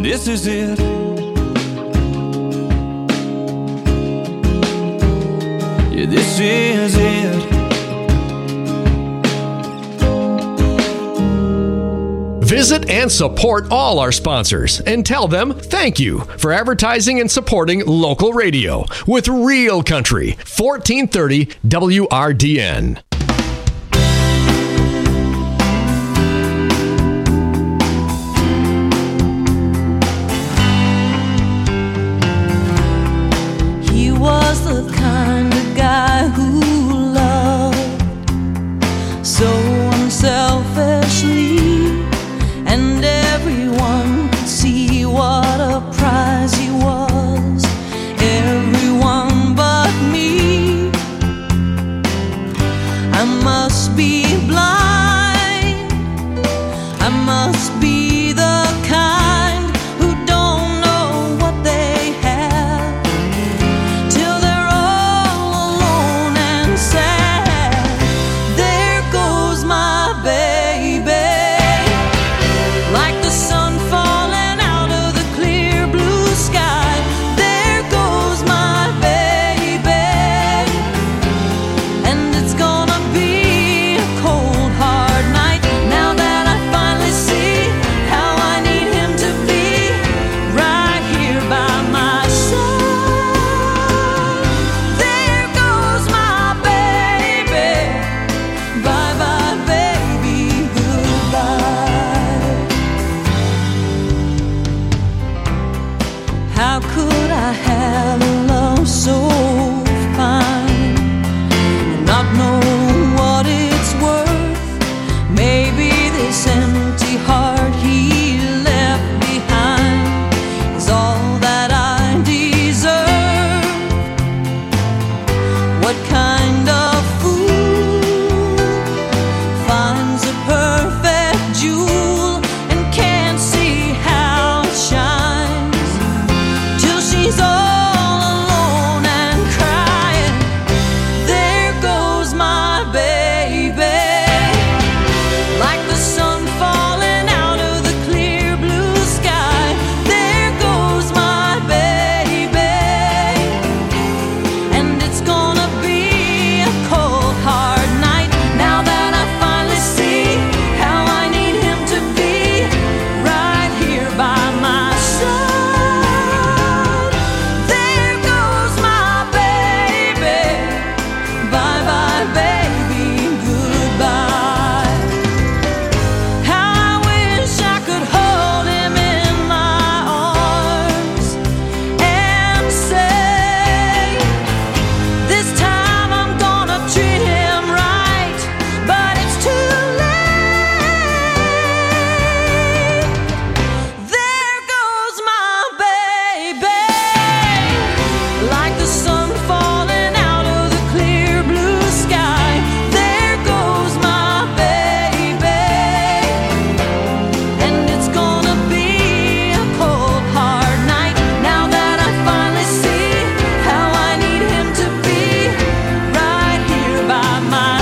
This is it. Yeah, this is it. Visit and support all our sponsors and tell them thank you for advertising and supporting local radio with Real Country, 1430 WRDN. He was the kind of guy who loved so unselfishly. And everyone could see what a prize he was. Everyone but me. I must be blind. I must be the kind who don't know what they have till they're all alone and sad. There goes my baby. Like the sun falling out of the clear blue sky, there goes my baby. And it's gonna be a cold, hard night now that I finally see how I need him to be right here by my side. There goes my baby. Bye bye, baby, goodbye. How could I have a love so fine and not know what it's worth? Maybe this empty heart he left behind is all that I deserve. What kind of fool finds a perfect jewel and can't see how it shines till she's all alone and crying? There goes my baby. Like the sun falling out of the clear blue sky, there goes my baby. And it's gonna be a cold, hard night now that I finally see how I need him to be right here by my side. There goes my baby. Bye bye, baby, goodbye. How I wish I could hold him in my arms and say, this time I'm gonna treat him right, but it's too late. There goes my baby. Like the sun falling out of the clear blue sky, there goes my baby. And it's gonna be a cold, hard night now that I finally see how I need him to be right here by my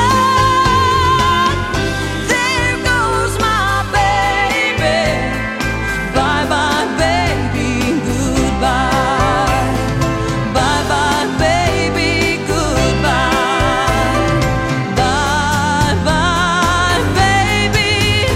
side. There goes my baby. Bye bye, baby, goodbye. Bye bye, baby, goodbye. Bye bye, baby,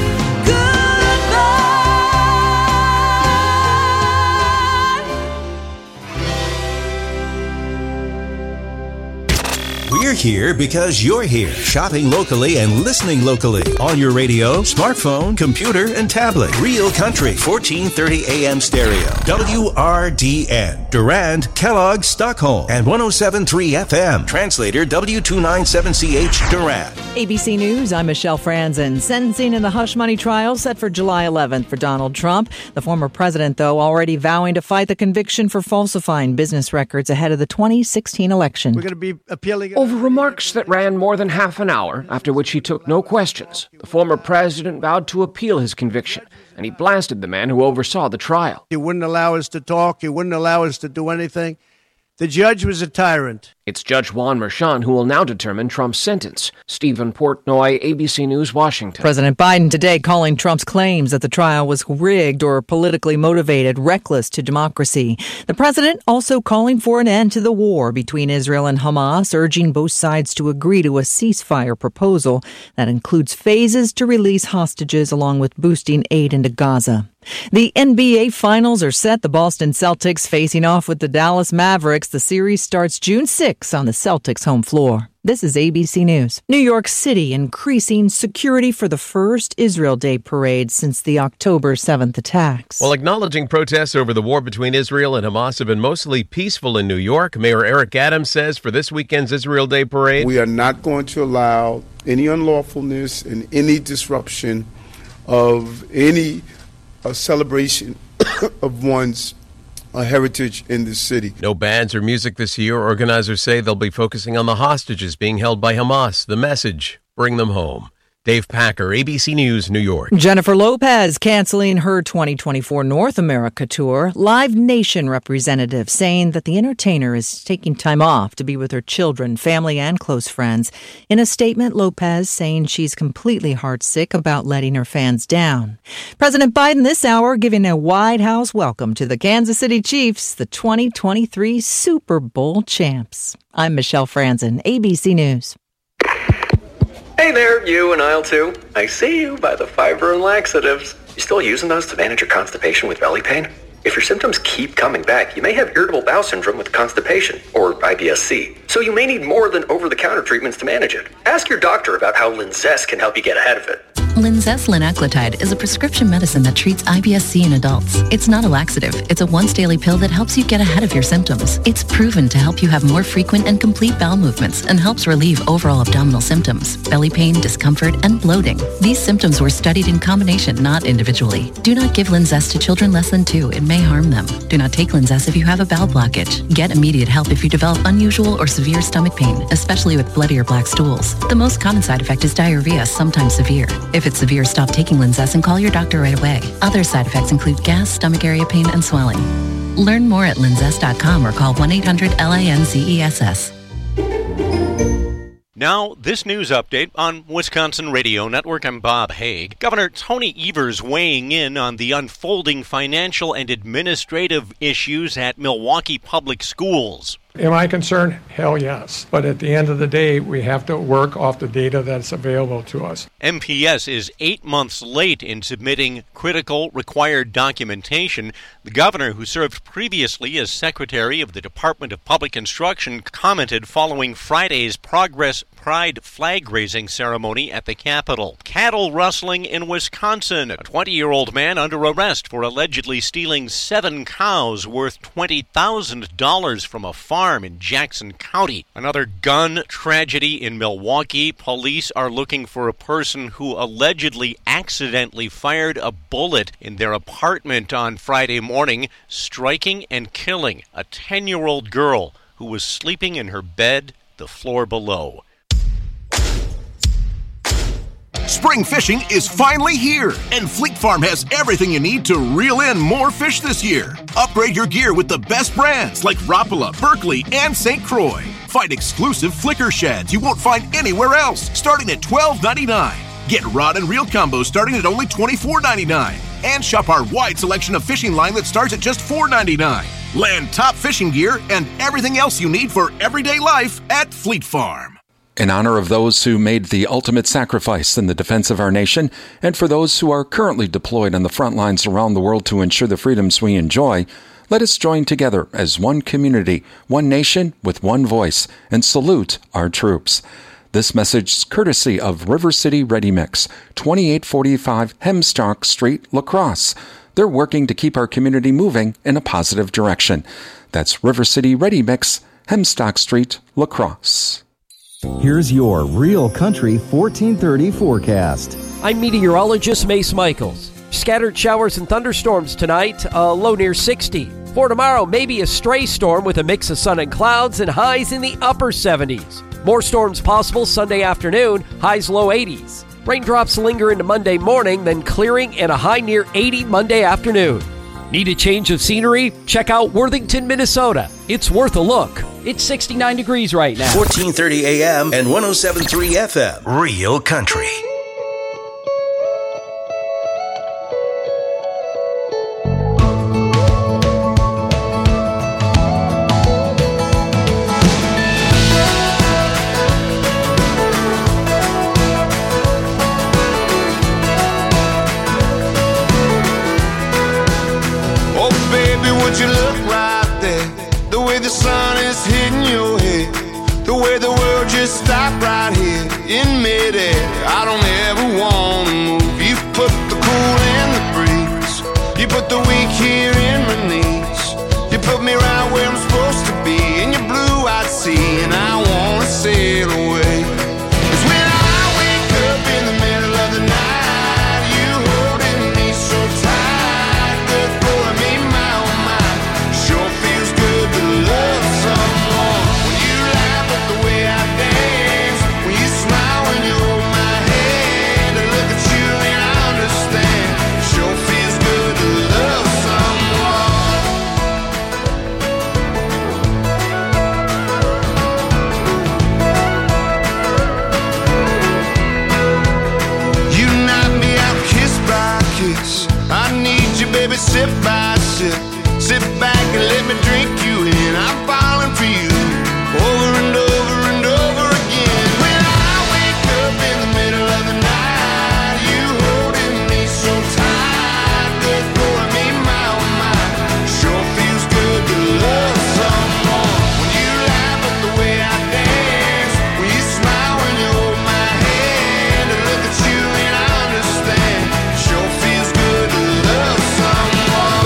goodbye. We're here because you're here, shopping locally and listening locally on your radio, smartphone, computer, and tablet. Real Country, 1430 AM stereo. WRDN, Durand, Kellogg, Stockholm, and 107.3 FM. Translator W297CH, Durand. ABC News, I'm Michelle Franzen. Sentencing in the hush money trial set for July 11th for Donald Trump. The former president, though, already vowing to fight the conviction for falsifying business records ahead of the 2016 election. We're going to be appealing over remarks that ran more than half an hour, after which he took no questions. The former president vowed to appeal his conviction, and he blasted the man who oversaw the trial. He wouldn't allow us to talk. He wouldn't allow us to do anything. The judge was a tyrant. It's Judge Juan Merchan who will now determine Trump's sentence. Stephen Portnoy, ABC News, Washington. President Biden today calling Trump's claims that the trial was rigged or politically motivated reckless to democracy. The president also calling for an end to the war between Israel and Hamas, urging both sides to agree to a ceasefire proposal that includes phases to release hostages along with boosting aid into Gaza. The NBA Finals are set. The Boston Celtics facing off with the Dallas Mavericks. The series starts June 6 on the Celtics' home floor. This is ABC News. New York City increasing security for the first Israel Day parade since the October 7th attacks. While acknowledging protests over the war between Israel and Hamas have been mostly peaceful in New York, Mayor Eric Adams says for this weekend's Israel Day parade, we are not going to allow any unlawfulness and any disruption of any celebration of one's heritage in the city. No bands or music this year. Organizers say they'll be focusing on the hostages being held by Hamas. The message, bring them home. Dave Packer, ABC News, New York. Jennifer Lopez canceling her 2024 North America tour. Live Nation representative saying that the entertainer is taking time off to be with her children, family, and close friends. In a statement, Lopez saying she's completely heartsick about letting her fans down. President Biden this hour giving a White House welcome to the Kansas City Chiefs, the 2023 Super Bowl champs. I'm Michelle Franzen, ABC News. Hey there, you in aisle 2. I see you by the fiber and laxatives. You still using those to manage your constipation with belly pain? If your symptoms keep coming back, you may have irritable bowel syndrome with constipation, or IBS-C. So you may need more than over-the-counter treatments to manage it. Ask your doctor about how Linzess can help you get ahead of it. Linzess linaclotide is a prescription medicine that treats IBS-C in adults. It's not a laxative. It's a once-daily pill that helps you get ahead of your symptoms. It's proven to help you have more frequent and complete bowel movements and helps relieve overall abdominal symptoms, belly pain, discomfort, and bloating. These symptoms were studied in combination, not individually. Do not give Linzess to children less than 2. It may harm them. Do not take Linzess if you have a bowel blockage. Get immediate help if you develop unusual or severe stomach pain, especially with bloody or black stools. The most common side effect is diarrhea, sometimes severe. If it's severe, stop taking Linzess and call your doctor right away. Other side effects include gas, stomach area pain, and swelling. Learn more at linzess.com or call 1-800-LINZESS. Now, this news update on Wisconsin Radio Network. I'm Bob Haig. Governor Tony Evers weighing in on the unfolding financial and administrative issues at Milwaukee Public Schools. Am I concerned? Hell yes. But at the end of the day, we have to work off the data that's available to us. MPS is 8 months late in submitting critical required documentation. The governor, who served previously as Secretary of the Department of Public Instruction, commented following Friday's Progress Pride flag-raising ceremony at the Capitol. Cattle rustling in Wisconsin. A 20-year-old man under arrest for allegedly stealing 7 cows worth $20,000 from a farm in Jackson County. Another gun tragedy in Milwaukee. Police are looking for a person who allegedly accidentally fired a bullet in their apartment on Friday morning, striking and killing a 10-year-old girl who was sleeping in her bed the floor below. Spring fishing is finally here, and Fleet Farm has everything you need to reel in more fish this year. Upgrade your gear with the best brands like Rapala, Berkley, and St. Croix. Find exclusive flicker sheds you won't find anywhere else, starting at $12.99. Get rod and reel combos starting at only $24.99. And shop our wide selection of fishing line that starts at just $4.99. Land top fishing gear and everything else you need for everyday life at Fleet Farm. In honor of those who made the ultimate sacrifice in the defense of our nation, and for those who are currently deployed on the front lines around the world to ensure the freedoms we enjoy, let us join together as one community, one nation with one voice, and salute our troops. This message is courtesy of River City Ready Mix, 2845 Hemstock Street, La Crosse. They're working to keep our community moving in a positive direction. That's River City Ready Mix, Hemstock Street, La Crosse. Here's your Real Country 1430 forecast. I'm meteorologist Mace Michaels. Scattered showers and thunderstorms tonight, a low near 60. For tomorrow, maybe a stray storm with a mix of sun and clouds and highs in the upper 70s. More storms possible Sunday afternoon, highs low 80s. Raindrops linger into Monday morning, then clearing and a high near 80 Monday afternoon. Need a change of scenery? Check out Worthington, Minnesota. It's worth a look. It's 69 degrees right now. 1430 AM and 107.3 FM. Real Country. You look right there, the way the sun is hitting your head, the way the world just stopped right here in midair. I don't ever want to move. You put the cool in the breeze, you put the weak here in my knees, you put me right where I'm supposed to be in your blue-eyed sea, and I want to sail away. 'Cause when I wake up in the middle of the night, you holding me so tight, the thought of me, my sure feels good to love someone. When you laugh at the way I dance, when you smile when you hold my hand, I look at you and I understand. Sure feels good to love someone. You knock me out kiss by kiss. I need you, baby, sip by sip. Sit back and let me drink you in. I'm falling for you over and over and over again. When I wake up in the middle of the night, you holding me so tight, good for me, my oh my. Sure feels good to love someone. When you laugh at the way I dance, when you smile when you hold my hand, I look at you and I understand. Sure feels good to love someone.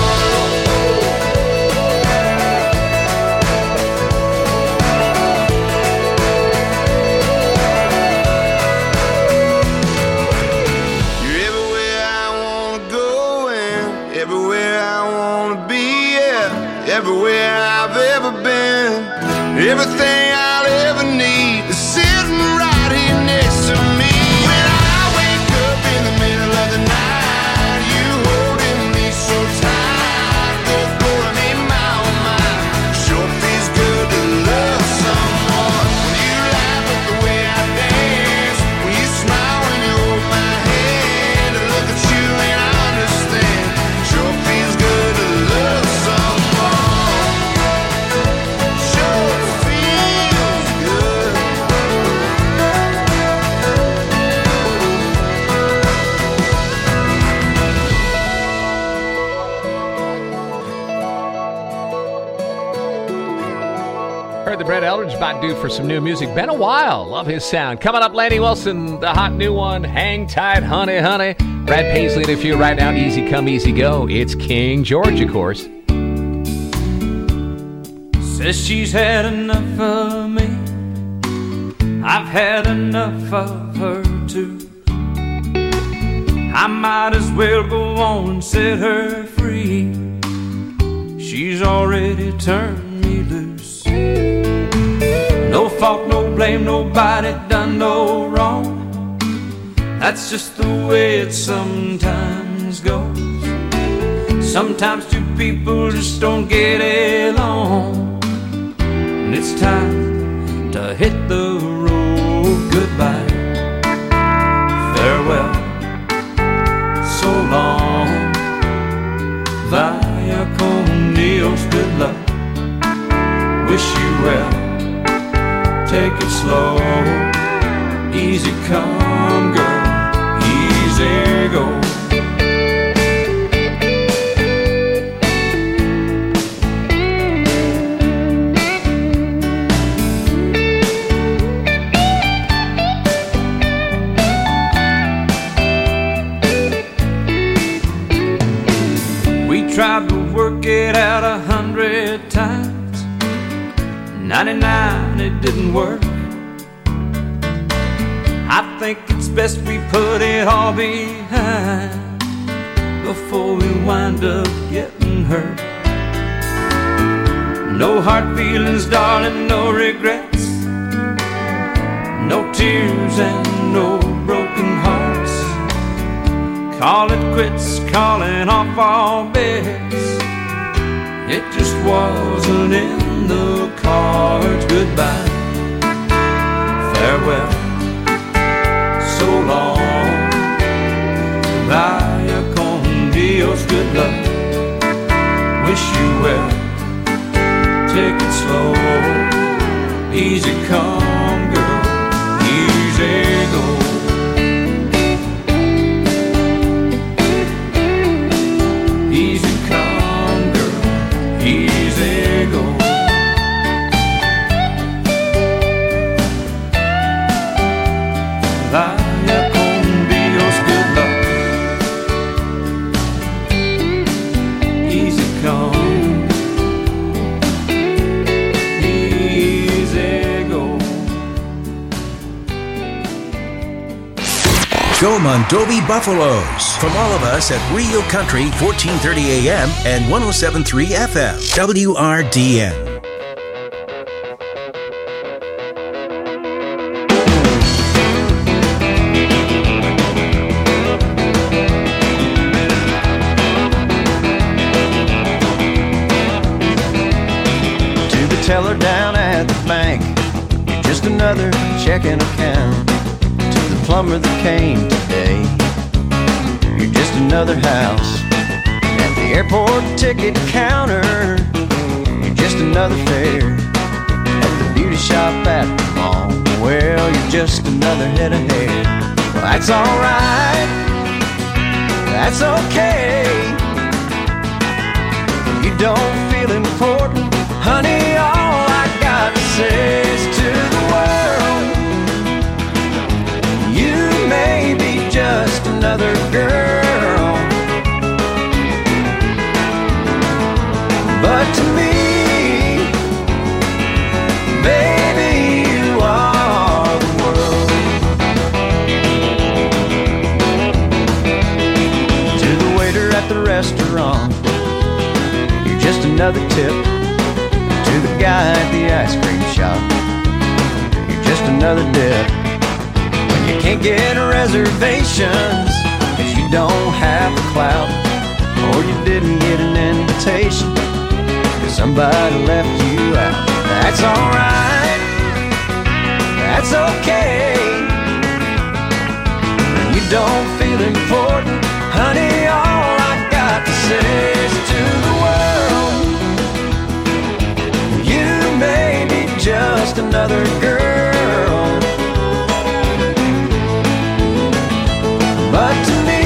Everywhere I've ever been, everything I'll ever need is sitting right here next to me. When I wake up in the middle of the night, you holding me so tight, good for me, my oh my. Sure feels good to love someone. When you laugh at the way I dance, when you smile when you hold my hand, I look at you and I understand. Sure feels good to love someone. Heard the Brett Eldridge about due for some new music. Been a while. Love his sound. Coming up, Lanny Wilson, the hot new one, Hang Tight, Honey, Honey. Brad Paisley in a few right now. Easy come, easy go. It's King George, of course. Says she's had enough of me. I've had enough of her too. I might as well go on and set her free. She's already turned me loose. No fault, no blame, nobody done no wrong. That's just the way it sometimes goes. Sometimes two people just don't get along, and it's time to hit the road. Goodbye, farewell, so long, via con Dios, good luck, wish you well, take it slow, easy come girl, easy go. Tried to work it out 100 times, 99 it didn't work. I think it's best we put it all behind before we wind up getting hurt. No hard feelings, darling, no regrets, no tears and no broken hearts. Call it quits, calling off all bets. It just wasn't in the cards. Goodbye, farewell, so long. Vaya con Dios, good luck. Wish you well. Take it slow. Easy come, girl. Easy go. Easy come, girl. Easy go. Vaya con Dios, good luck. Easy come. Easy go. Go Mondovi Buffaloes. From all of us at Real Country 1430 AM and 107.3 FM. WRDN. To the teller down at the bank, you're just another checking account. To the plumber that came today, you're just another house. At the airport ticket counter, you're just another fare. At the beauty shop at the mall, well, you're just another head of hair. Well, that's alright, that's okay. You don't feel important, honey, all I got to say is to the world, you may be just another girl, but to me, baby, you are the world. To the waiter at the restaurant, you're just another tip. To the guy at the ice cream shop, you're just another dip. When you can't get reservations, 'cause you don't have the clout, or you didn't get an invitation, 'cause somebody left you out. That's alright, that's okay. When you don't feel important, honey, all I got to say is to the world, you may be just another girl, but to me,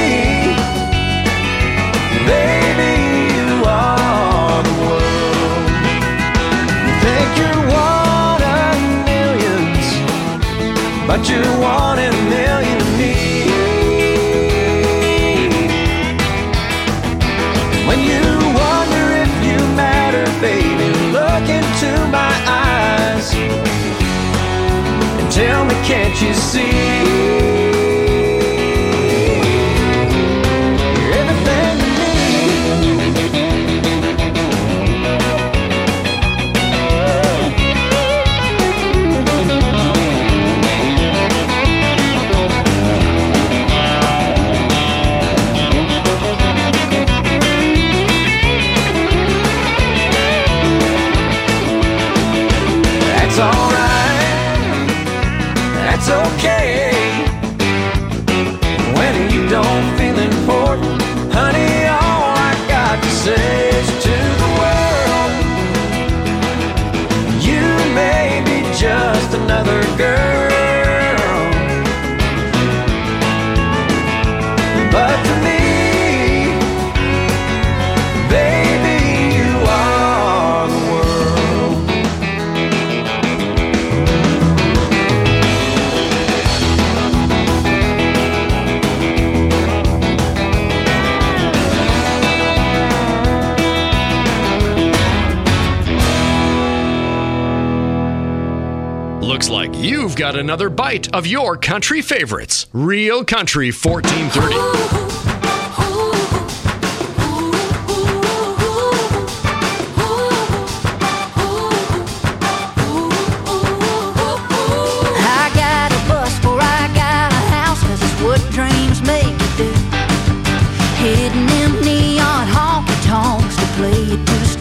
baby, you are the world. You think you're one of millions, but you're one in a million to me. When you wonder if you matter, baby, look into my eyes and tell me, can't you see? You're everything to me. That's alright, that's okay. When you don't feel important, honey, all I got to say is to the world, you may be just another girl, but to me, baby, you are the world. Looks like you've got another bite of your country favorites. Real Country 1430. I got a bus or I got a house, 'cause it's what dreams make you do. Hitting them neon honky tonks to play it to the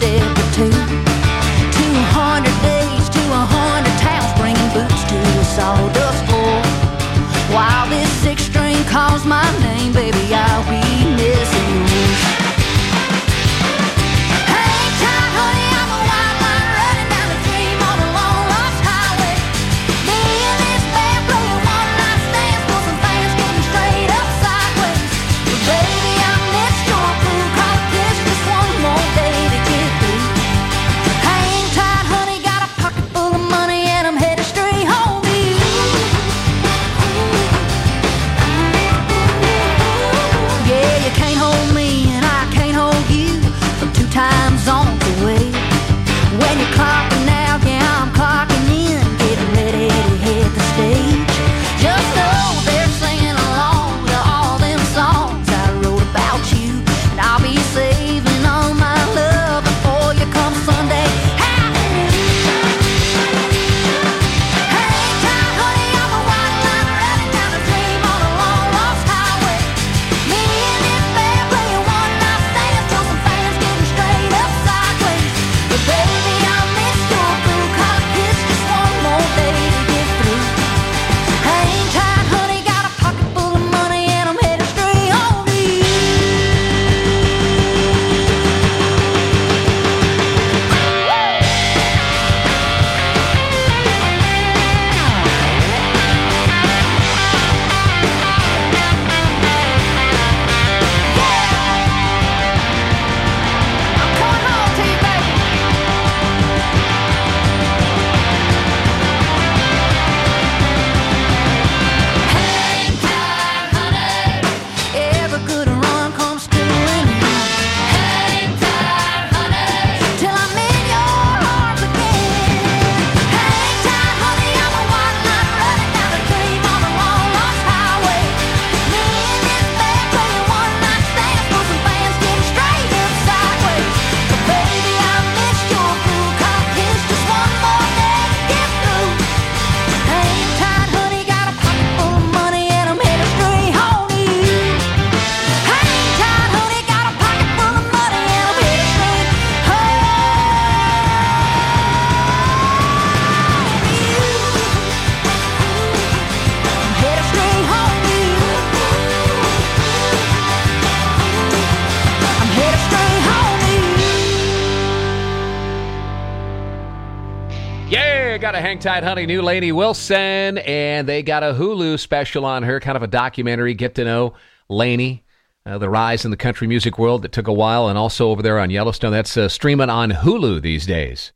got to hang tight, honey. New Lainey Wilson, and they got a Hulu special on her, kind of a documentary. Get to know Lainey, the rise in the country music world that took a while, and also over there on Yellowstone. That's streaming on Hulu these days.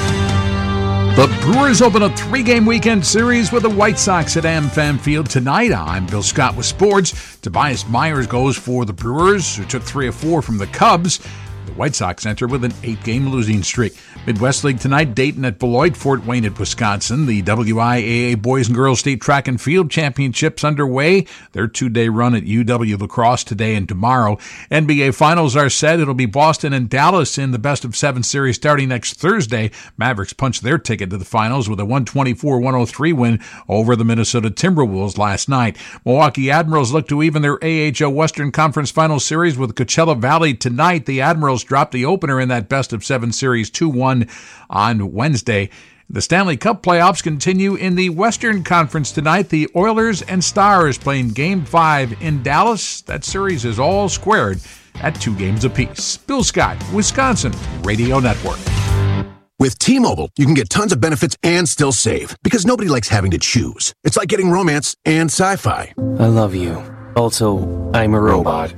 The Brewers open a 3-game weekend series with the White Sox at AmFam Field tonight. I'm Bill Scott with sports. Tobias Myers goes for the Brewers, who took 3 of 4 from the Cubs. The White Sox enter with an 8-game losing streak. Midwest League tonight, Dayton at Beloit, Fort Wayne at Wisconsin. The WIAA Boys and Girls State Track and Field Championships underway. Their 2-day run at UW La Crosse today and tomorrow. NBA Finals are set. It'll be Boston and Dallas in the best-of-7 series starting next Thursday. Mavericks punched their ticket to the finals with a 124-103 win over the Minnesota Timberwolves last night. Milwaukee Admirals look to even their AHL Western Conference Finals series with Coachella Valley tonight. The Admirals dropped the opener in that best-of-7 series 2-1 on Wednesday. The Stanley Cup playoffs continue in the Western Conference tonight. The Oilers and Stars playing Game 5 in Dallas. That series is all squared at 2 games apiece. Bill Scott, Wisconsin Radio Network. With T-Mobile, you can get tons of benefits and still save, because nobody likes having to choose. It's like getting romance and sci-fi. I love you. Also, I'm a robot.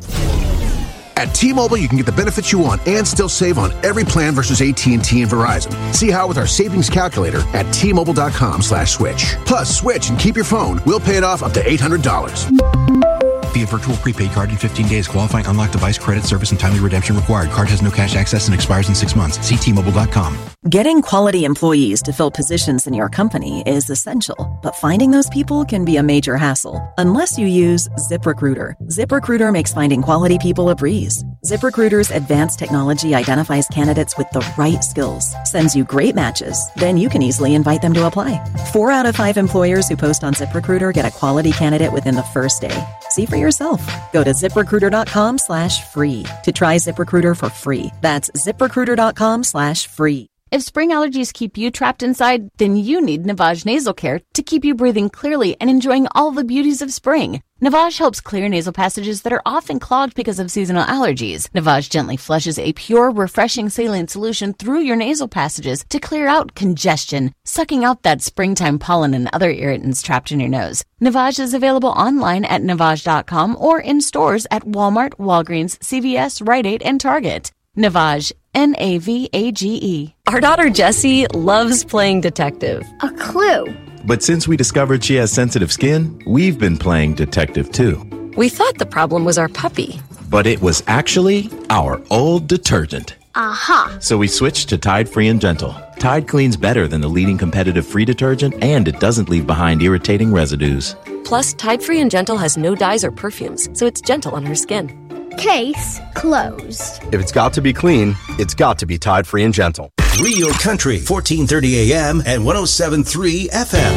At T-Mobile, you can get the benefits you want and still save on every plan versus AT&T and Verizon. See how with our savings calculator at T-Mobile.com/switch. Plus, switch and keep your phone. We'll pay it off up to $800. Via virtual prepaid card in 15 days. Qualifying unlocked device credit service and timely redemption required. Card has no cash access and expires in 6 months. See T-Mobile.com. Getting quality employees to fill positions in your company is essential, but finding those people can be a major hassle unless you use ZipRecruiter. ZipRecruiter makes finding quality people a breeze. ZipRecruiter's advanced technology identifies candidates with the right skills, sends you great matches, then you can easily invite them to apply. 4 out of 5 employers who post on ZipRecruiter get a quality candidate within the first day. See for yourself. Go to ZipRecruiter.com/free to try ZipRecruiter for free. That's ZipRecruiter.com/free. If spring allergies keep you trapped inside, then you need Navage Nasal Care to keep you breathing clearly and enjoying all the beauties of spring. Navage helps clear nasal passages that are often clogged because of seasonal allergies. Navage gently flushes a pure, refreshing saline solution through your nasal passages to clear out congestion, sucking out that springtime pollen and other irritants trapped in your nose. Navage is available online at Navage.com or in stores at Walmart, Walgreens, CVS, Rite Aid, and Target. Navage, Navage. Our daughter Jessie loves playing detective. A clue. But since we discovered she has sensitive skin, we've been playing detective too. We thought the problem was our puppy. But it was actually our old detergent. Aha. So we switched to Tide Free and Gentle. Tide cleans better than the leading competitive free detergent, and it doesn't leave behind irritating residues. Plus, Tide Free and Gentle has no dyes or perfumes, so it's gentle on her skin. Case closed. If it's got to be clean, it's got to be Tide Free and Gentle. Real Country, 1430 AM and 107.3 FM.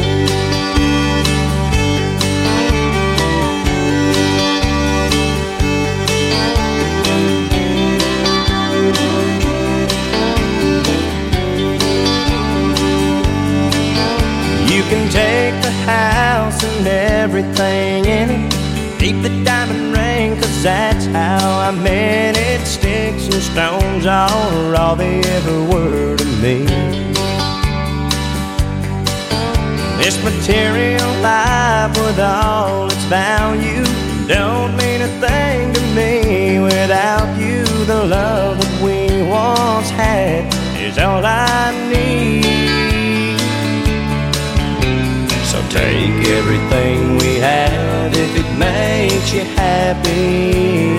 You can take the house and everything in it. Keep the diamond ring, 'cause that's how I meant it. Sticks and stones are all they ever were to me. This material life with all its value don't mean a thing to me without you. The love that we once had is all I need. So take everything we have if it makes you happy.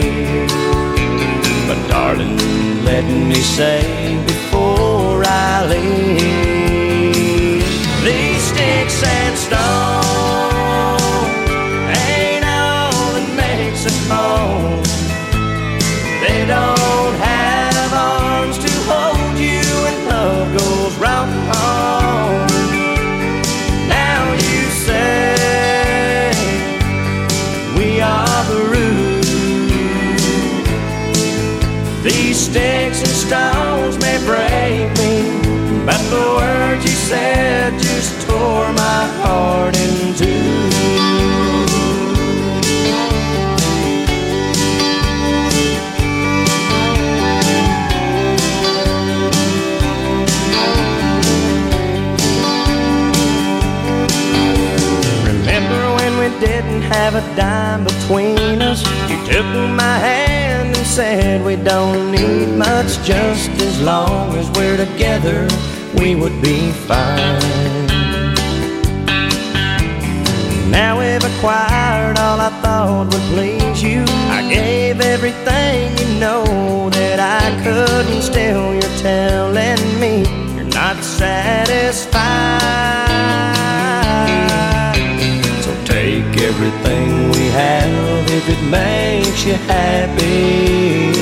But darling, let me say before I leave, these sticks and stones ain't all that makes us home. They don't have arms to hold you when love goes wrong. These sticks and stones may break me, but the words you said just tore my heart in two. we don't need much, just as long as we're together, we would be fine. Now we've acquired all I thought would please you. I gave everything, you know, that I could, and still you're telling me you're not satisfied. So take everything we have if it makes you happy.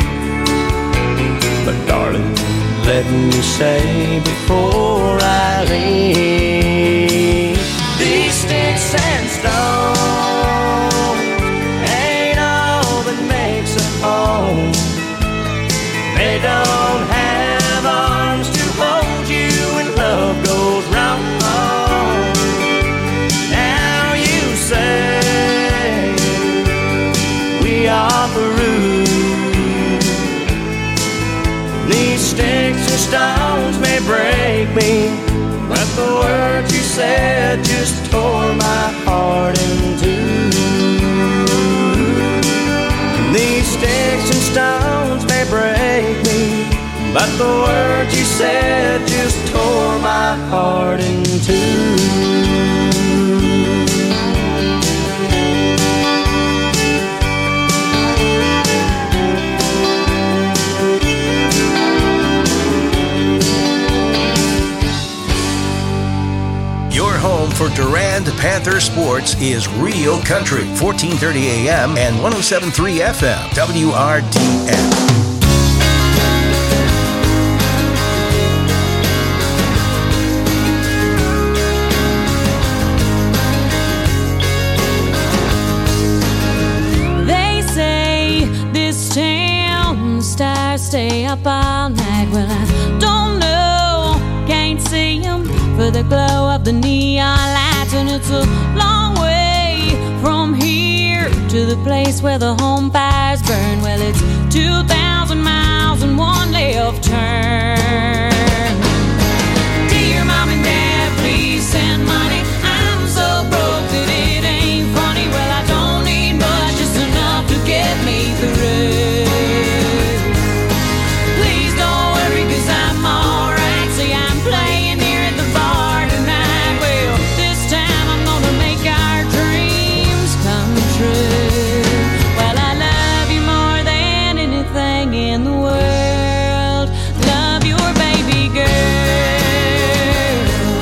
But darling, let me say before I leave, these sticks and stones ain't all that makes a home. They don't have arms to hold you when love goes wrong. Now you say we are through. These sticks and stones may break me, but the words you said just tore my heart in two. These sticks and stones may break me, but the words you said just tore my heart in two. Home for Durand Panther sports is Real Country, 1430 AM and 107.3 FM, WRDN. They say this town stars stay up all night. Well, I don't know, can't see them for the glow of the neon lights, and it's a long way from here to the place where the home fires burn. Well, it's 2,000 miles and one left turn. Dear Mom and Dad, please send money. I'm so broke that it ain't funny. Well, I don't need much, just enough to get me through. Please don't worry, 'cause I'm alright. See, I'm playing here at the bar tonight. Well, this time I'm gonna make our dreams come true. Well, I love you more than anything in the world. Love your baby girl.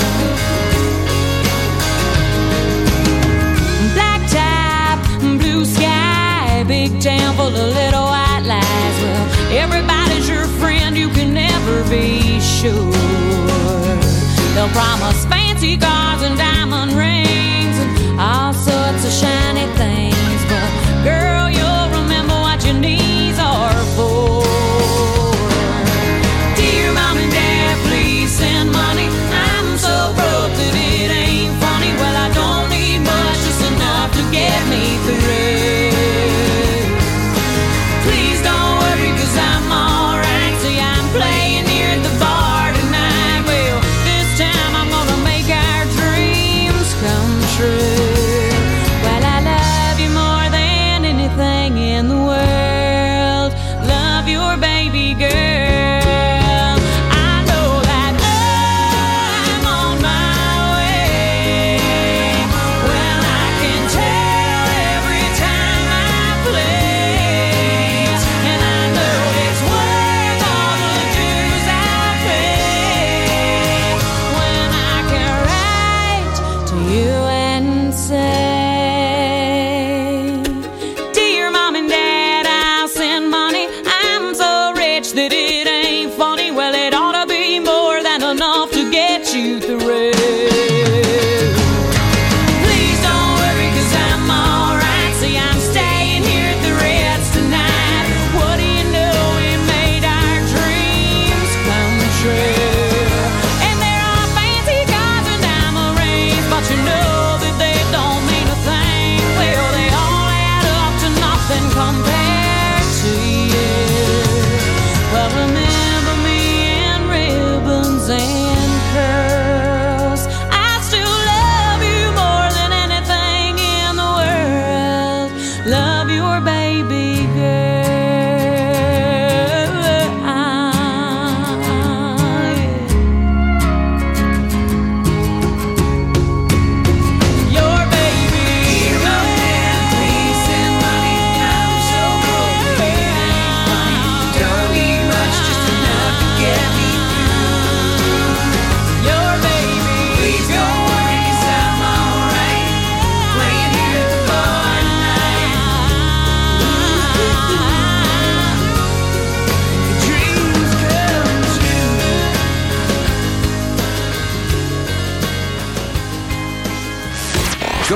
Black top, blue sky, big town full of little white lies. Well, everybody's your friend, you can never be sure. They'll promise fancy cars and diamond rings and all sorts of shiny things, but girl, you'll remember what your knees are for. Dear Mom and Dad, please send money. I'm so broke that it ain't funny. Well, I don't need much, just enough to get me through. Please don't worry, 'cause I'm alright. See, I'm playing here at the bar tonight. Well, this time I'm gonna make our dreams come true. Well, I love you more than anything in the world. Love your baby girl. I know that I'm on my way. Well, I can tell every time I play, and I know it's worth all the dues I pay. When I can write to you and say, Dear Mom and Dad, I'll send money. I'm so rich that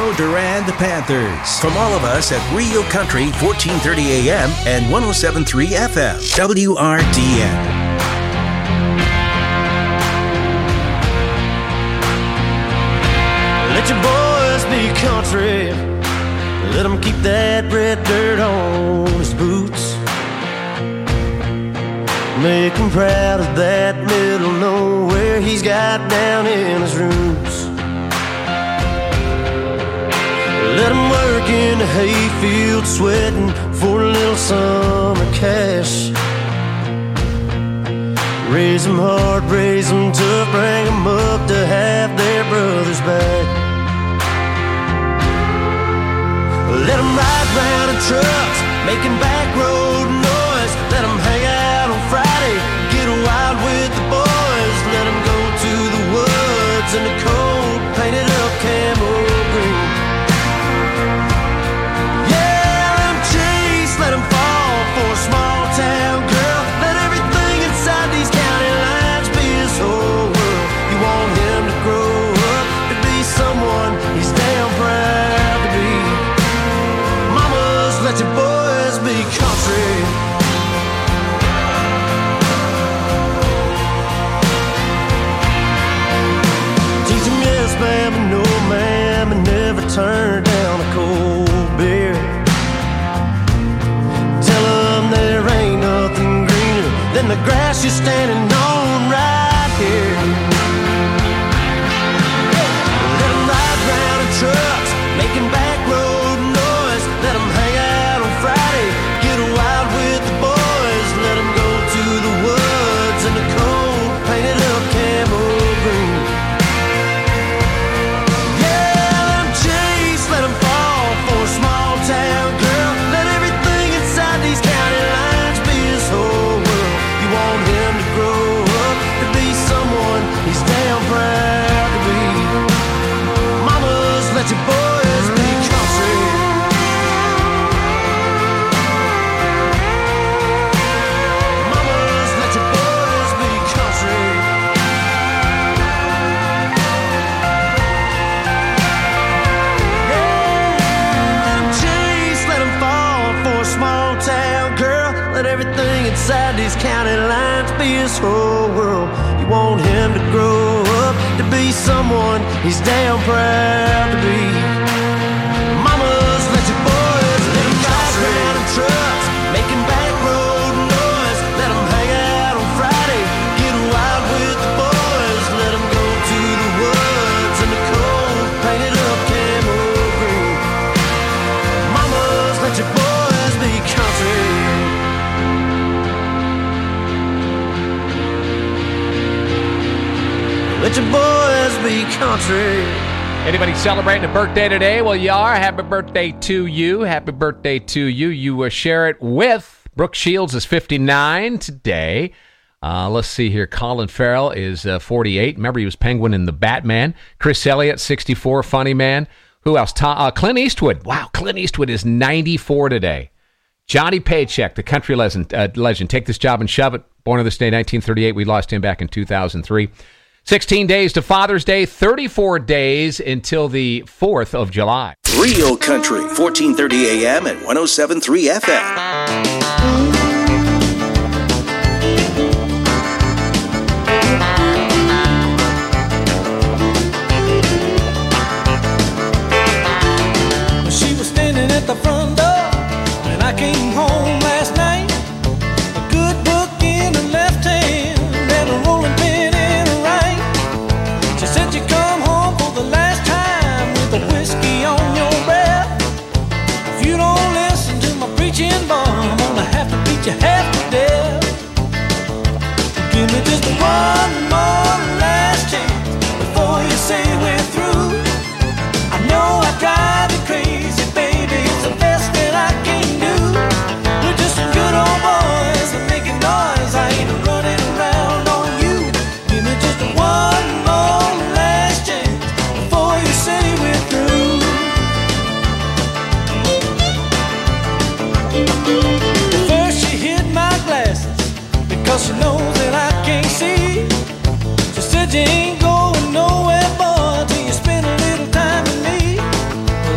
Gino Duran, the Panthers. From all of us at Real Country, 1430 AM and 107.3 FM, WRDN. Let your boys be country. Let them keep that red dirt on his boots. Make him proud of that middle nowhere he's got down in his roots. Let him work in the hayfield sweating for a little summer cash. Raise them hard, raise them tough, bring them up to have their brothers back. Let them ride round in trucks, making back road noise. Let them hang out on Friday, get wild with the boys. Let them go to the woods in the cold, painted up camo green. Yeah, let them chase, let them fall for a small town girl. Let everything inside these county lines be his whole world. You want him to grow up to be someone he's damn proud to be. Let your boys be country. Teach them yes, ma'am, and no, ma'am, and never turn down a cold beer. Tell them there ain't nothing greener than the grass you're standing on right here. Let them ride round in trucks, making back road noise. Let them hang out on Friday, get wild with the boys. Let them go to the woods in the cold, painted up camo green. Yeah, let them chase, let them fall for a small town girl. Let everything inside these county lines be his whole world. You want him to grow up to be someone he's damn proud to be. Mamas, let your boys be country. Everything inside these county lines be his whole world. You want him to grow up to be someone he's damn proud to be. Mamas, let your boys let them ride around in trucks, making back road noise. Let them hang out on Friday, get wild with the boys. Let them go to the woods in the cold, painted up camo green. Mamas, let your boys be country. Let your boys be country. Anybody celebrating a birthday today? Well, you are. Happy birthday to you. Happy birthday to you. You share it with Brooke Shields is 59 today. Let's see here. Colin Farrell is 48. Remember, he was Penguin in The Batman. Chris Elliott, 64. Funny man. Who else? Clint Eastwood. Wow, Clint Eastwood is 94 today. Johnny Paycheck, the country legend. Take This Job and Shove It. Born on this day, 1938. We lost him back in 2003. 16 days to Father's Day, 34 days until the 4th of July. Real Country, 1430 AM and 107.3 FM. She was standing at the front door when I came home last night. A good book in her left hand and a rolling pin in her right. She said you come home for the last time with a whiskey on your breath. If you don't listen to my preaching, boy, I'm gonna have to beat you half to death. Give me just one more last chance before you say we're through. I know I drive you crazy, baby, it's the best that I can do. We're just some good old boys that making noise. I ain't running around on you. Give me just one more last chance before you say we're through. First she hid my glasses because she knows that I can't see. She said you ain't going nowhere, boy, till you spend a little time with me.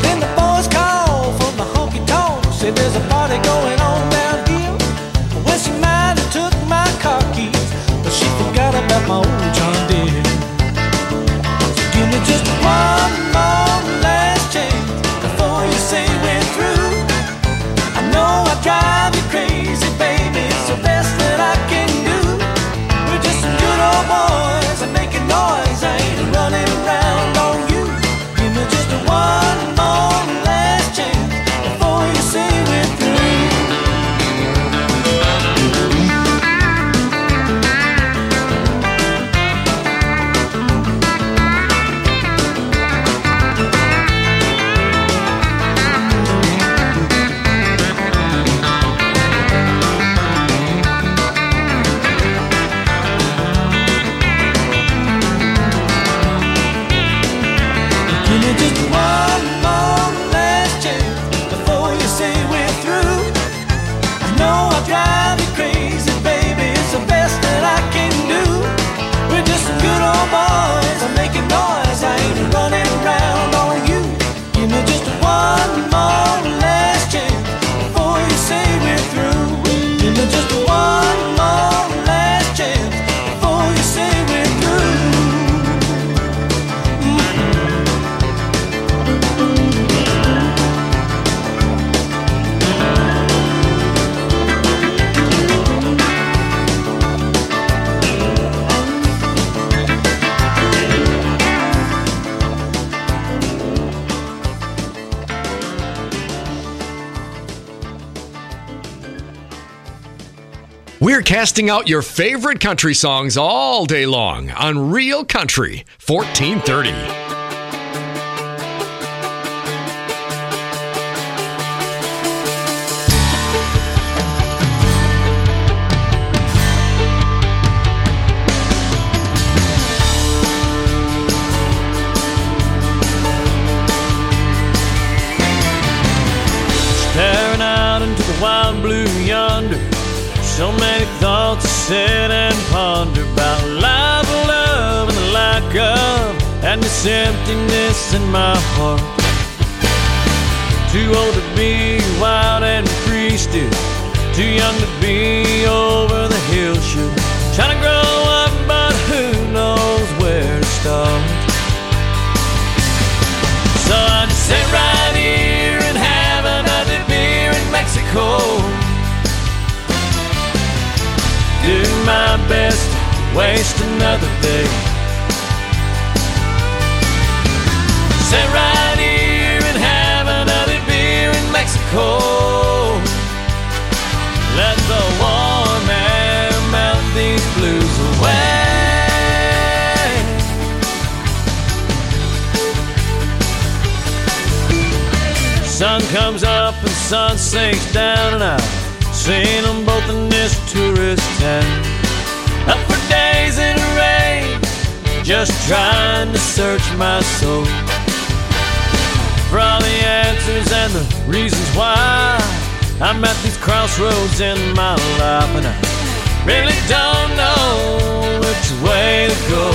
Everybody going on downhill. Well, she might have took my car keys, but she forgot about my old John Deere. So give me just one more last chance before you say we're through. I know I drive you crazy, baby, it's the best that I can do. We're just some good old boys and making noise, I ain't running around on you. Give me just one more last chance before you say we're through. Give me just one more last chance before you say we're through. I know I drive you crazy, baby, it's the best that I can do. We're just some good old boys, I'm making noise, I ain't running around on you. Give me just one more last chance before you say we're through. Give me just one more last chance before you say we're through. We're casting out your favorite country songs all day long on Real Country 1430. Staring out into the wild blue yonder, so many thoughts to sit and ponder about life, love, and the lack of, and this emptiness in my heart. Too old to be wild and free still, too young to be over the hill shoot. Trying to grow up, but who knows where to start. So I just sit right here and have another beer in Mexico. Do my best to waste another day. Sit right here and have another beer in Mexico. Let the warm air melt these blues away. Sun comes up and sun sinks down, and I've seen them both in this tourist town. Up for days in the rain, just trying to search my soul for all the answers and the reasons why I'm at these crossroads in my life, and I really don't know which way to go.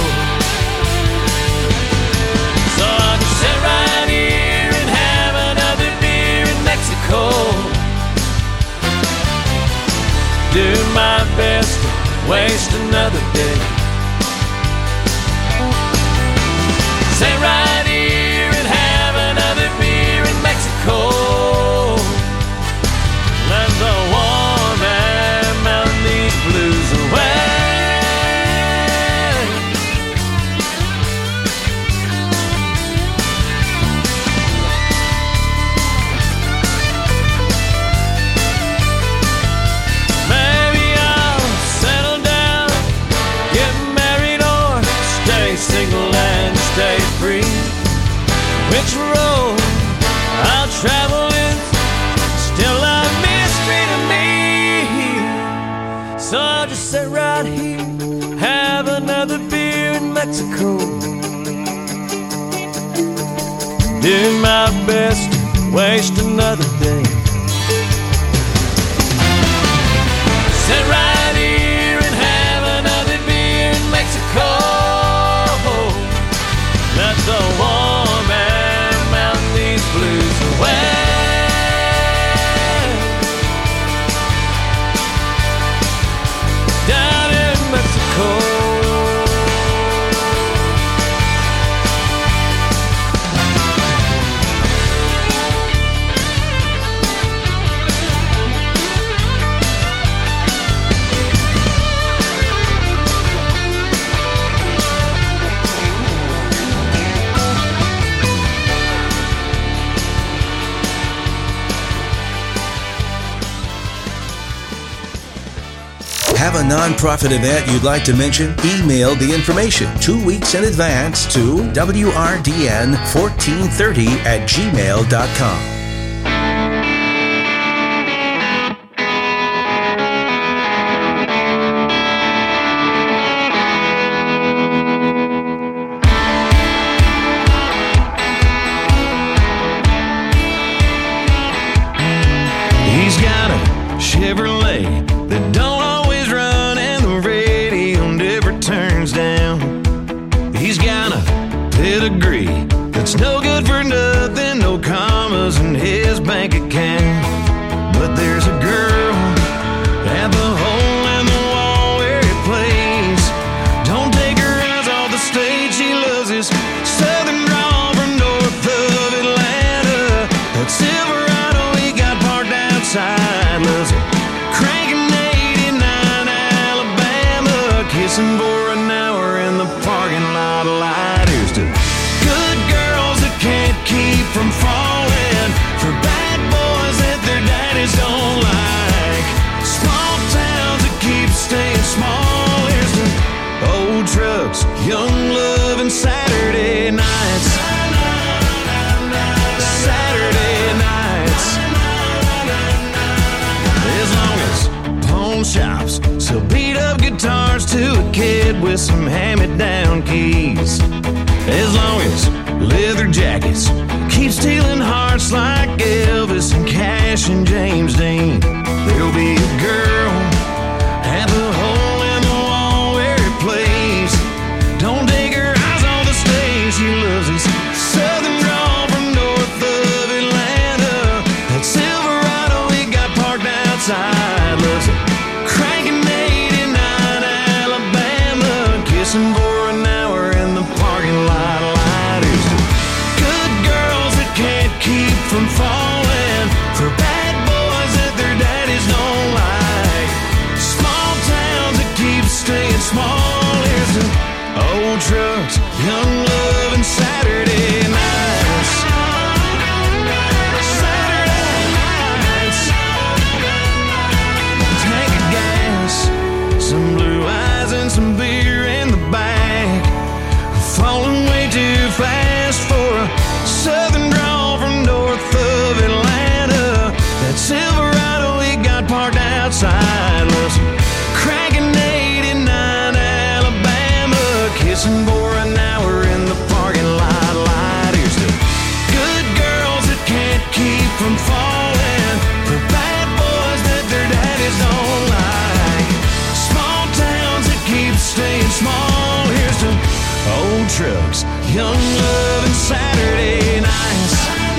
So I'll just sit right here and have another beer in Mexico. Do my best to waste another day. Sit right here and have another beer in Mexico. Let the warm air melt these blues away. Single and stay free. Which road I'll travel is still a mystery to me. So I'll just sit right here, have another beer in Mexico. Do my best to waste another day. Sit right here and have another beer in Mexico. Let the warm air melt these blues away. Have a nonprofit event you'd like to mention? Email the information 2 weeks in advance to wrdn1430@gmail.com. He's got a Chevrolet that don't always run and the radio never turns down. He's got a pedigree that's no good for nothing, no commas in his bank account. But there's a girl at the hole in the wall where he plays. Don't take her eyes off the stage, she loves his southern drawl from north of Atlanta. That Silverado he got parked outside, loves it cranking 89 Alabama, kissing for an hour in the parking lot of lighters. To good girls that can't keep from falling, for bad boys that their daddies don't like, small towns that keep staying small. Here's to old trucks, young love, and Saturday nights. Saturday nights. As long as pawn shops sell beat up guitars to a kid with some hand-me-down keys. As long as leather jackets keep stealing hearts like Elvis and Cash and James Dean, there'll be a girl at the hole in the wall where he plays. Don't take her eyes on the stage, she loves his southern drawl from north of Atlanta. That Silverado he got parked outside, loves it cranking 89 Alabama, kissing for an hour in the parking lot of lighters. Good girls that can't keep from falling, for bad boys that their daddies don't like, small towns that keep staying small. Here's to old trucks, young love, and Saturday nights. Saturday nights. Tank of gas, some blue eyes and some beer in the back. Falling way too fast for a southern drawl from north of Atlanta. That Silverado he got parked outside, loves cranking 89 Alabama, kissing for an hour in the parking lot light. Here's to good girls that can't keep from falling, for bad boys that their daddies don't like, small towns that keep staying small. Here's to old trucks, young love, and Saturday nights.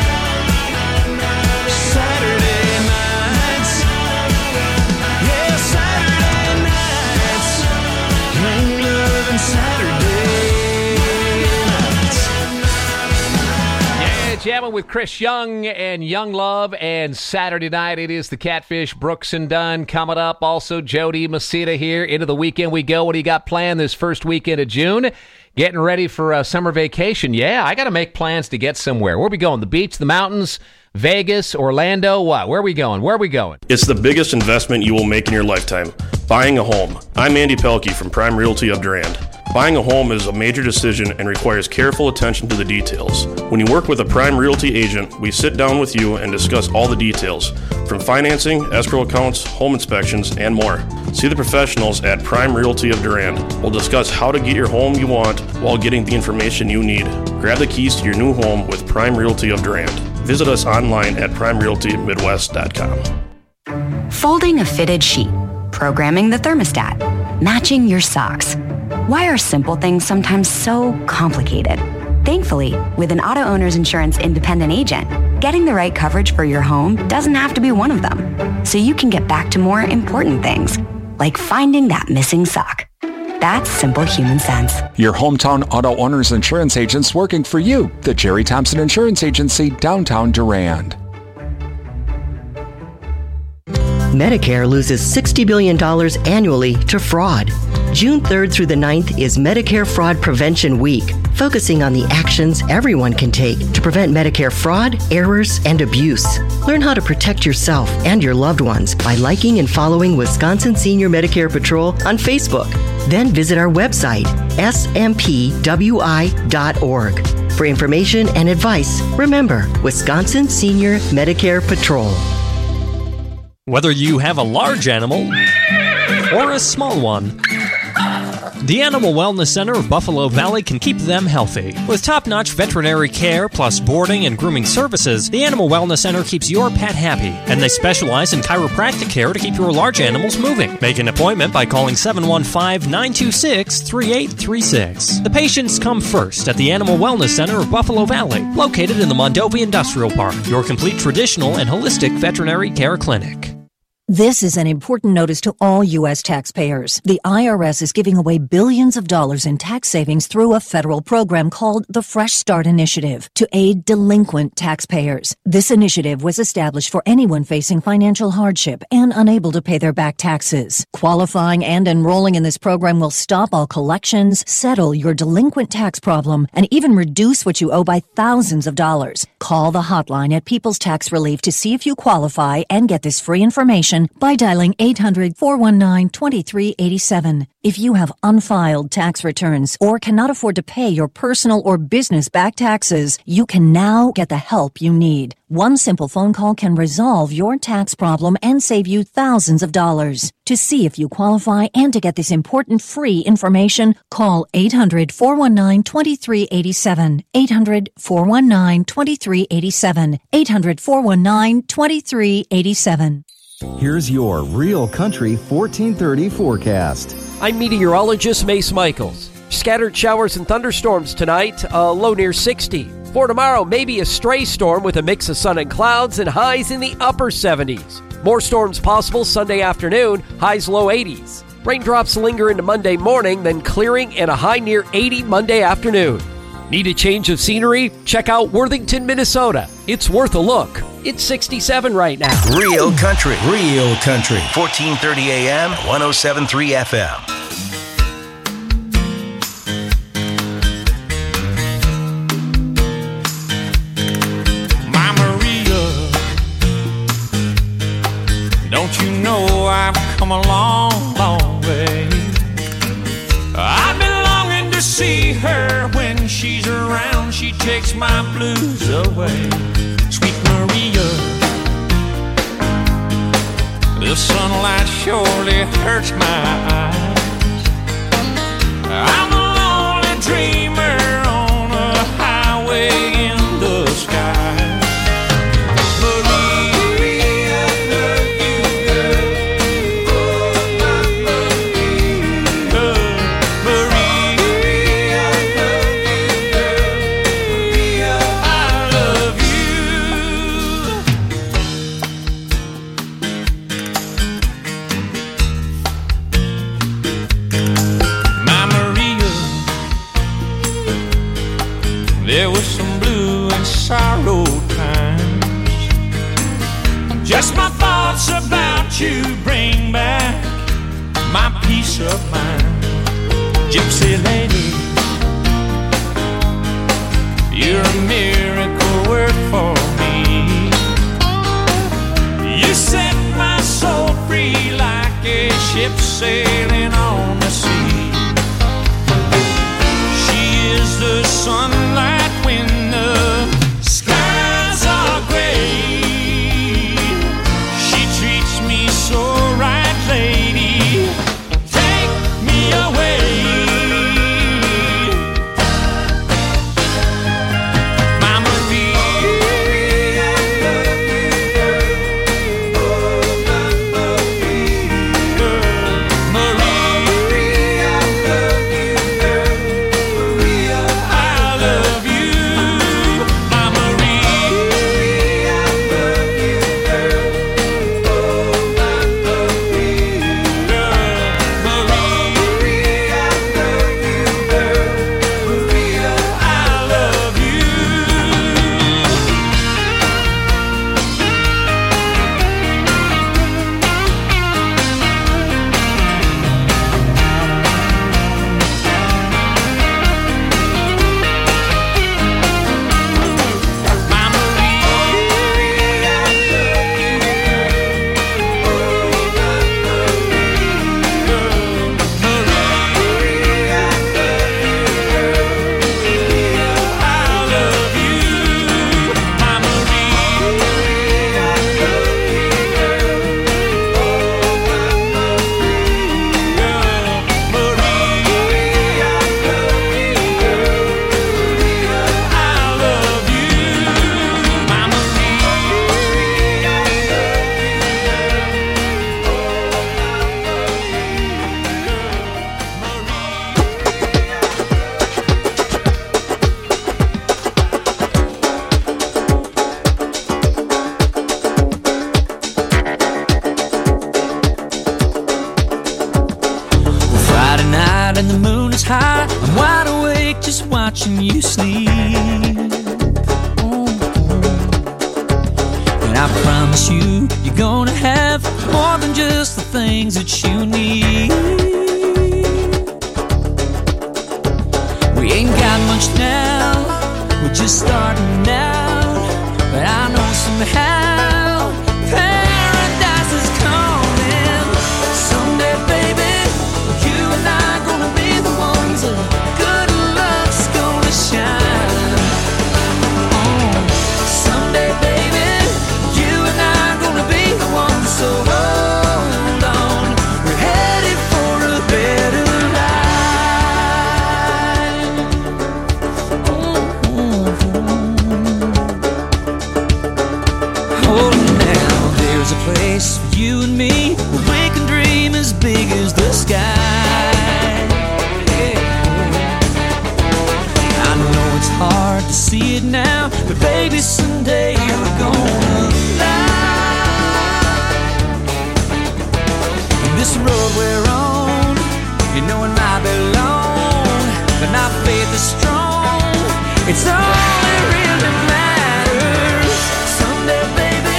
Saturday nights. Yeah, Saturday nights. Young love and Saturday nights. Yeah, jamming with Chris Young and Young Love and Saturday Night. It is the Catfish, Brooks and Dunn coming up. Also, Jody Masita here. Into the weekend we go. What do you got planned this first weekend of June? Getting ready for a summer vacation. Yeah, I got to make plans to get somewhere. Where are we going? The beach, the mountains, Vegas, Orlando? What? Where are we going? Where are we going? It's the biggest investment you will make in your lifetime. Buying a home. I'm Andy Pelkey from Prime Realty of Durand. Buying a home is a major decision and requires careful attention to the details. When you work with a Prime Realty agent, we sit down with you and discuss all the details, from financing, escrow accounts, home inspections, and more. See the professionals at Prime Realty of Durand. We'll discuss how to get your home you want while getting the information you need. Grab the keys to your new home with Prime Realty of Durand. Visit us online at primerealtymidwest.com. Folding a fitted sheet, programming the thermostat, matching your socks. Why are simple things sometimes so complicated? Thankfully, with an Auto Owners Insurance independent agent, getting the right coverage for your home doesn't have to be one of them. So you can get back to more important things, like finding that missing sock. That's simple human sense. Your hometown Auto Owners Insurance agents working for you. The Jerry Thompson Insurance Agency, downtown Durand. Medicare loses $60 billion annually to fraud. June 3rd through the 9th is Medicare Fraud Prevention Week. focusing on the actions everyone can take to prevent Medicare fraud, errors, and abuse. Learn how to protect yourself and your loved ones by liking and following Wisconsin Senior Medicare Patrol on Facebook. Then visit our website, smpwi.org. For information and advice, remember Wisconsin Senior Medicare Patrol. Whether you have a large animal or a small one, the Animal Wellness Center of Buffalo Valley can keep them healthy. With top-notch veterinary care plus boarding and grooming services, the Animal Wellness Center keeps your pet happy, and they specialize in chiropractic care to keep your large animals moving. Make an appointment by calling 715-926-3836. The patients come first at the Animal Wellness Center of Buffalo Valley, located in the Mondovi Industrial Park, your complete traditional and holistic veterinary care clinic. This is an important notice to all U.S. taxpayers. The IRS is giving away billions of dollars in tax savings through a federal program called the Fresh Start Initiative to aid delinquent taxpayers. This initiative was established for anyone facing financial hardship and unable to pay their back taxes. Qualifying and enrolling in this program will stop all collections, settle your delinquent tax problem, and even reduce what you owe by thousands of dollars. Call the hotline at People's Tax Relief to see if you qualify and get this free information by dialing 800-419-2387. If you have unfiled tax returns or cannot afford to pay your personal or business back taxes, you can now get the help you need. One simple phone call can resolve your tax problem and save you thousands of dollars. To see if you qualify and to get this important free information, call 800-419-2387. 800-419-2387. 800-419-2387. Here's your Real Country 1430 forecast. I'm meteorologist Mace Michaels. Scattered showers and thunderstorms tonight, a low near 60. For tomorrow, maybe a stray storm with a mix of sun and clouds and highs in the upper 70s. More storms possible Sunday afternoon, highs low 80s. Raindrops linger into Monday morning, then clearing and a high near 80 Monday afternoon. Need a change of scenery? Check out Worthington, Minnesota. It's worth a look. It's 67 right now. Real Country. 1430 AM, 107.3 FM. My Maria, don't you know I've come a long, long way? I've been longing to see her. When she's around, she takes my blues away. Sweet Maria, the sunlight surely hurts my eyes. I'm a lonely dreamer on a highway in the sky. Maria, love you, girl. Oh, my Maria. Maria, love you, girl. Maria, I love you. My Maria, there was some blue and sorrow times. Just my thoughts about you bring back my peace of mind. Gypsy lady, you're a miracle work for me. You set my soul free like a ship sailing on the sea. She is the sunlight when the skies are gray. She treats me so right, lady. Take me away. My Maria, love you, girl. Oh, my Maria. Maria. high. I'm wide awake just watching you sleep. And I promise you, you're gonna have more than just the things that you need. We ain't got much now, we're just starting out. But I know somehow paradise is coming. Someday, baby, you and I are gonna be the ones that good luck's gonna shine. Someday, baby, you and I are gonna be the ones. So hold on, we're headed for a better place for you and me where we can dream as big as the sky. I know it's hard to see it now, but baby, someday we're gonna fly. This road we're on, you know it might be long, but our faith is strong. It's all that really matters. Someday, baby,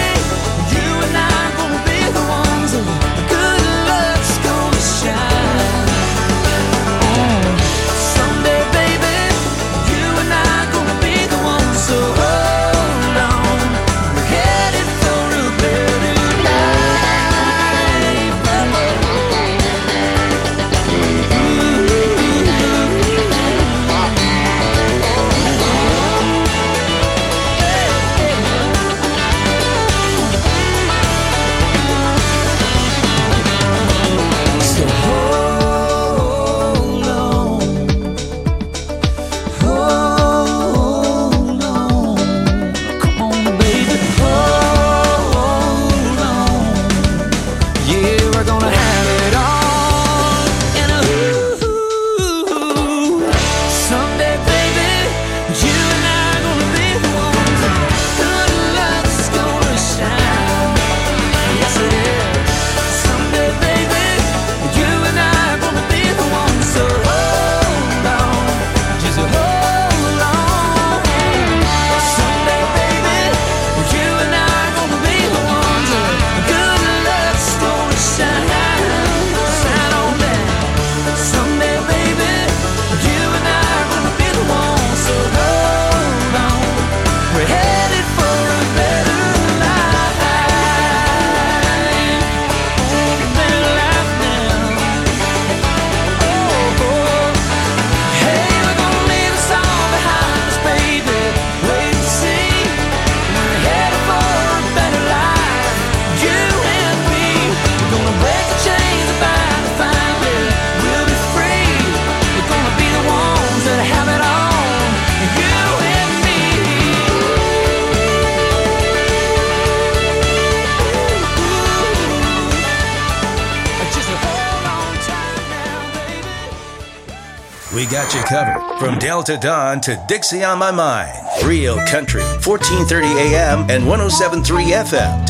We got you covered. From Delta Dawn to Dixie on My Mind. Real Country, 1430 AM and 107.3 FM.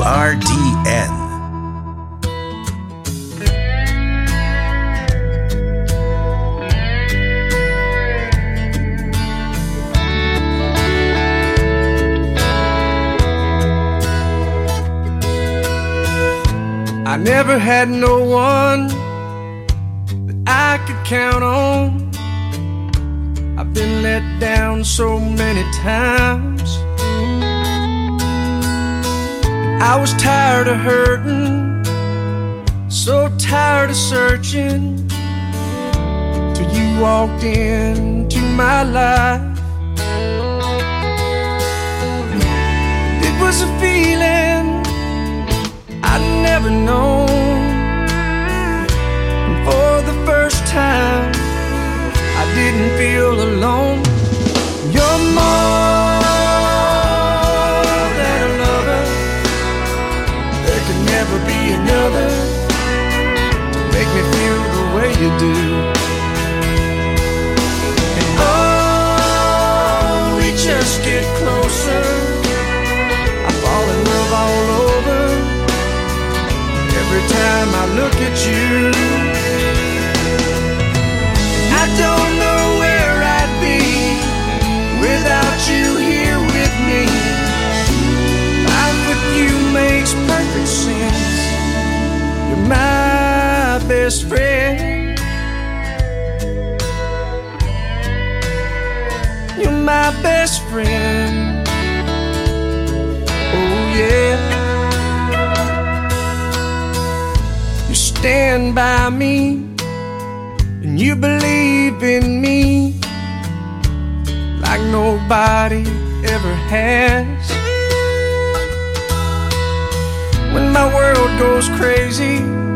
WRDN. I never had no one that I could count on. I've been let down so many times. I was tired of hurting, so tired of searching, till you walked into my life. It was a feeling I'd never known. And for the first time, I didn't feel alone. You're more than a lover. There could never be another to make me feel the way you do. And oh, we just get closer. I fall in love all over. Every time I look at you, I I don't know where I'd be without you here with me. Life with you makes perfect sense. You're my best friend. You're my best friend. Oh yeah. You stand by me and you believe in me like nobody ever has. When my world goes crazy